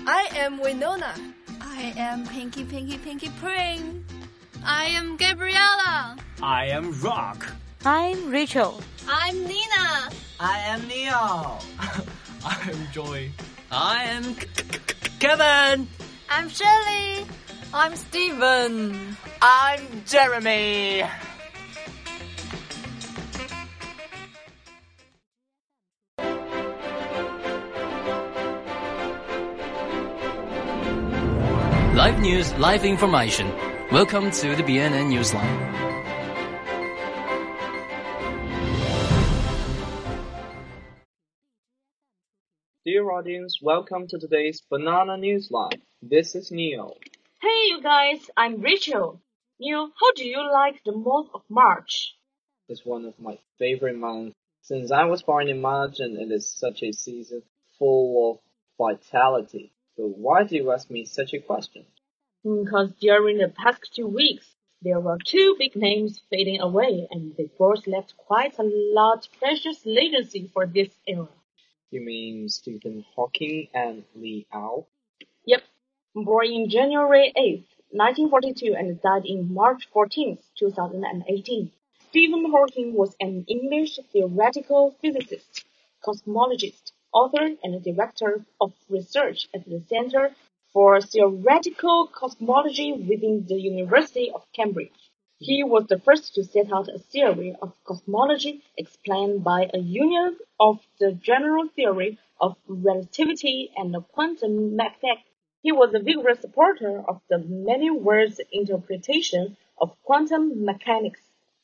I am Winona. I am Pinky Pring. I am Gabriella. I am Rock. I'm Rachel. I'm Nina. I am Neo. I am Joy. I am Kevin. I'm Shirley. I'm Steven. I'm Jeremy. Live news, live information. Welcome to the BNN Newsline. Dear audience, welcome to today's Banana Newsline. This is Neo. Hey you guys, I'm Rachel. Neo, how do you like the month of March? It's one of my favorite months since I was born in March and it is such a season full of vitality. So why do you ask me such a question? Because during the past 2 weeks, there were 2 big names fading away and they both left quite a lot of precious legacy for this era. You mean Stephen Hawking and Lee Au? Yep. Born in January 8th, 1942 and died in March 14th, 2018. Stephen Hawking was an English theoretical physicist, cosmologist, author and director of research at the Center for Theoretical Cosmology within the University of Cambridge. He was the first to set out a theory of cosmology explained by a union of the general theory of relativity and quantum mechanics. He was a vigorous supporter of the many worlds interpretation of quantum mechanics.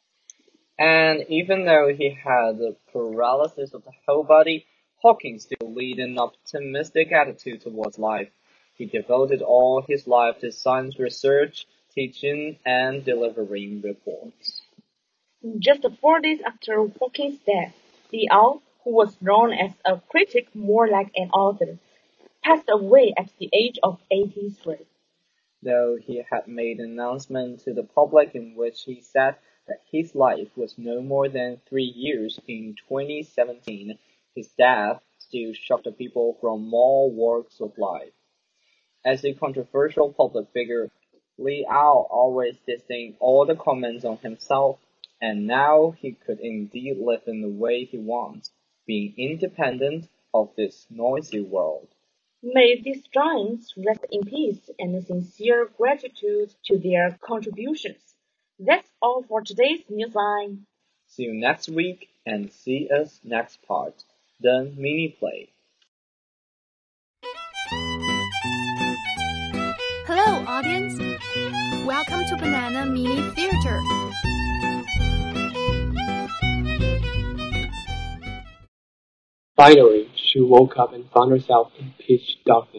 And even though he had the paralysis of the whole body, Hawking still led an optimistic attitude towards life. He devoted all his life to science research, teaching, and delivering reports. Just 4 days after Hawking's death, Lee Au, who was known as a critic more like an author, passed away at the age of 83. Though he had made an announcement to the public in which he said that his life was no more than 3 years in 2017, his death still shocked people from all walks of life. As a controversial public figure, Lee Au always disdained all the comments on himself, and now he could indeed live in the way he wants, being independent of this noisy world. May these giants rest in peace and sincere gratitude to their contributions. That's all for today's Newsline. See you next week and see us next part, the mini play. Hello, audience. Welcome to Banana Mini Theater. Finally, she woke up and found herself in pitch darkness.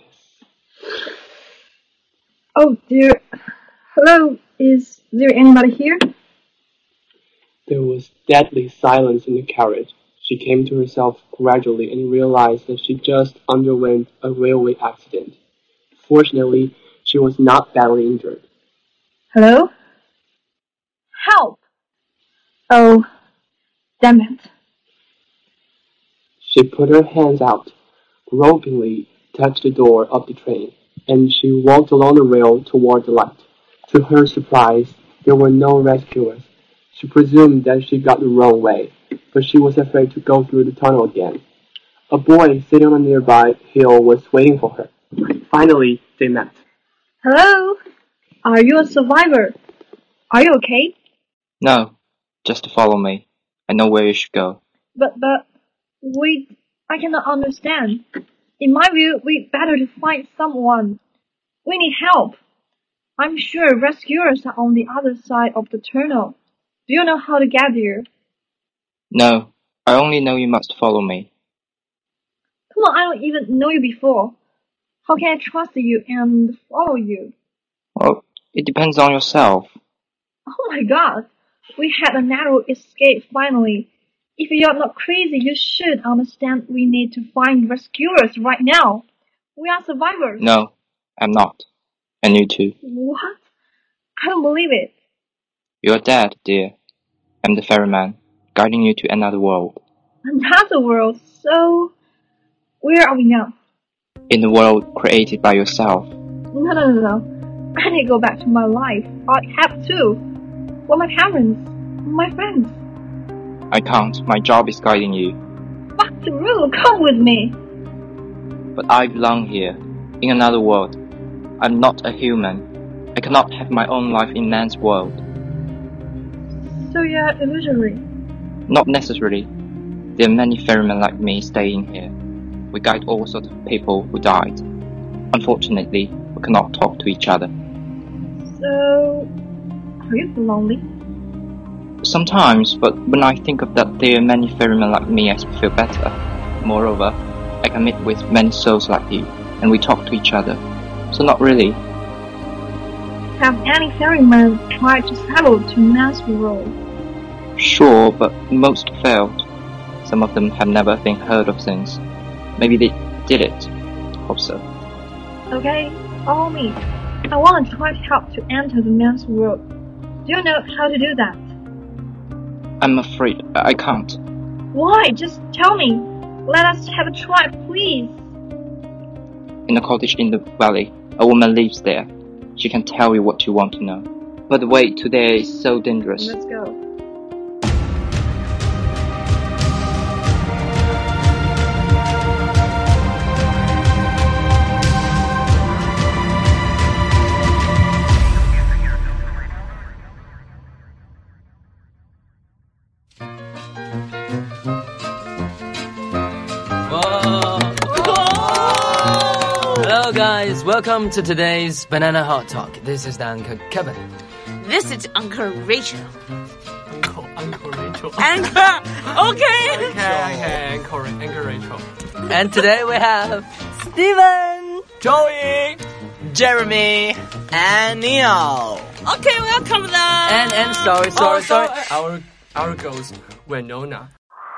Oh dear. Hello, is there anybody here? There was deadly silence in the carriage. She came to herself gradually and realized that she just underwent a railway accident. Fortunately, she was not badly injured. Hello? Help! Oh, damn it. She put her hands out, gropingly touched the door of the train, and she walked along the rail toward the light. To her surprise, there were no rescuers. She presumed that she got the wrong way, but she was afraid to go through the tunnel again. A boy sitting on a nearby hill was waiting for her. Finally, they met. Hello? Are you a survivor? Are you okay? No, just follow me. I know where you should go. But, wait, I cannot understand. In my view, we better to find someone. We need help. I'm sure rescuers are on the other side of the tunnel. Do you know how to get there? No, I only know you must follow me. Come on, I don't even know you before. How can I trust you and follow you? Well, it depends on yourself. Oh my god, we had a narrow escape finally. If you're not crazy, you should understand we need to find rescuers right now. We are survivors. No, I'm not. And you too. What? I don't believe it. You're dead, dear. I'm the ferryman, guiding you to another world. Another world? So, where are we now? in the world created by yourself. No. I need to go back to my life. I have to. For my parents, my friends. I can't. My job is guiding you. Back to Rue, come with me. But I belong here, in another world. I'm not a human. I cannot have my own life in man's world. So you're illusory? Not necessarily. There are many ferrymen like me staying here. We guide all sorts of people who died. Unfortunately, we cannot talk to each other. So, are you lonely? Sometimes, but when I think of that there are many ferrymen like me, I feel better. Moreover, I can meet with many souls like you, and we talk to each other. So not really. Have any ferrymen tried to travel to man's world? Sure, but most failed. Some of them have never been heard of since. Maybe they did it. Hope so. Okay, follow me. I want to try to help to enter the man's world. Do you know how to do that? I'm afraid I can't. Why? Just tell me. Let us have a try, please. In a cottage in the valley, a woman lives there. She can tell you what you want to know. But the way to there is so dangerous. Let's go. Hello guys, welcome to today's Banana Hot Talk. This is the Uncle Kevin. This is Uncle Rachel. Uncle Rachel. Anchor! Okay! Okay, Uncle Rachel. And today we have Steven! Joey, Jeremy, and Neil. Okay, welcome them! and sorry. Our ghost, Winona.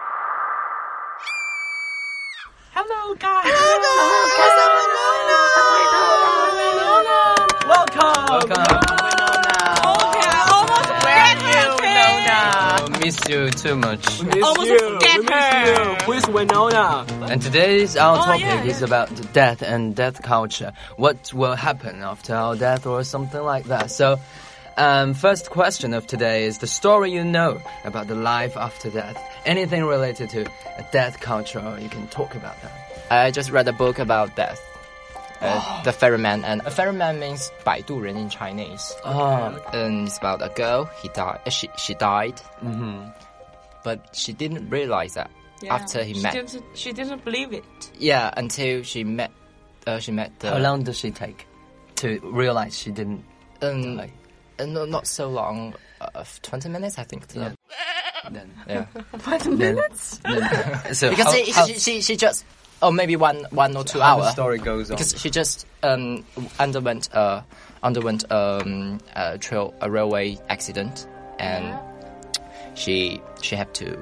Hello guys! Welcome! Okay, I almost forget her. I miss you too much. We miss Almost you. forget We miss her. you. Please, Winona. And today's our topic yeah. is about death and death culture. What will happen after our death or something like that. So, first question of today is the story you know about the life after death. Anything related to a death culture, or you can talk about that. I just read a book about death. The ferryman, and a ferryman means 摆渡人 in Chinese. And it's about a girl. She died, but she didn't realize that after he met. She didn't believe it. Yeah, until she met. How long does she take to realize she didn't? No, not so long. 20 minutes, I think. Yeah. Then, yeah. 20 minutes? So because she just. Or maybe one or 2 hours. The story goes on because she just underwent a railway accident, and she had to,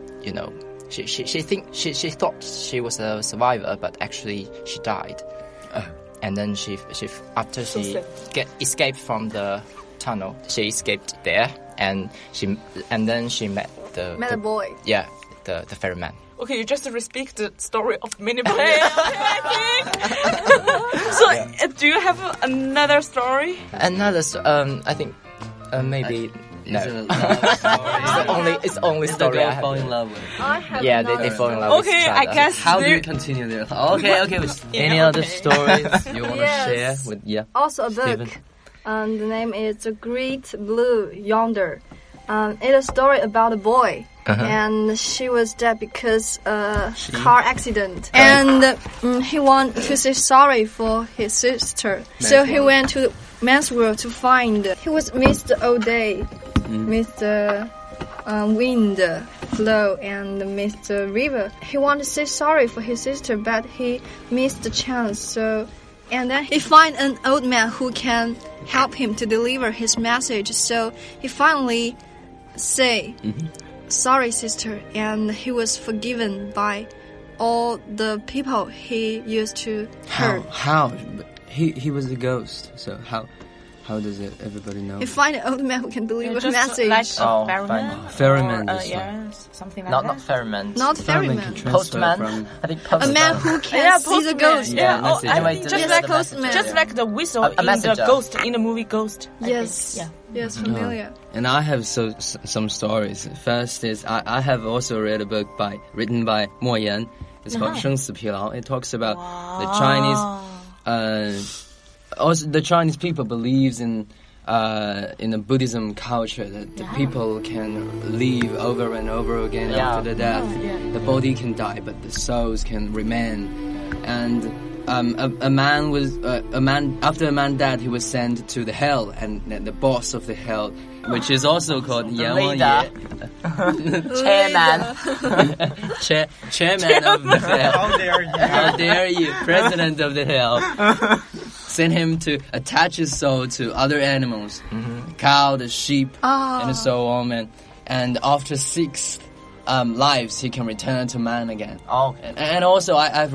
she thought she was a survivor, but actually she died. And then she after she escaped from the tunnel, she escaped there, and then she met the boy. Yeah, the ferryman. Okay, you just repeat the story of mini play. I think. So, do you have another story? Another, I think, maybe no. It's the only story I have. Fall in love with. Yeah, they fall in love with each other. I guess. How do you continue there? Okay. Any other stories you want to share with? Yeah. Also a book. The name is The Great Blue Yonder. It's a story about a boy. And she was dead because car accident. And he wanted to say sorry for his sister. So he went to the man's world to find. He was missed all day. Missed the wind, flow, and missed the river. He wanted to say sorry for his sister, but he missed the chance. And then he find an old man who can help him to deliver his message. So he finally say, sorry, sister, and he was forgiven by all the people he used to hurt. How? He was a ghost, so how? How does it? Everybody know? You find an old man who can deliver just message. like Oh, ferryman. Ferryman. Or, just yeah, something like Not that. ferryman. Not Ferryman ferryman. can transfer Postman. from. I think A postman. man who can Yeah, see the postman. ghost. Yeah, oh, message. I Anyway, think deliver just Yes, like the postman. message. just like the whistle A in the messenger. ghost in the movie Ghost. I Yes. think. Yes, familiar. And I have some stories. First is I have also read a book written by Mo Yan. It's called 生死疲劳. It talks about the Chinese. Also, the Chinese people believes in the Buddhism culture that the people can live over and over again after the death. The body can die, but the souls can remain. And a man after a man died, he was sent to the hell, and the boss of the hell, which is also called Yan Wang Ye. Chairman of the hell. How dare you, president of the hell. Sent him to attach his soul to other animals, the cow, the sheep, and so on. And after 6 lives, he can return to man again. Oh. And also, I've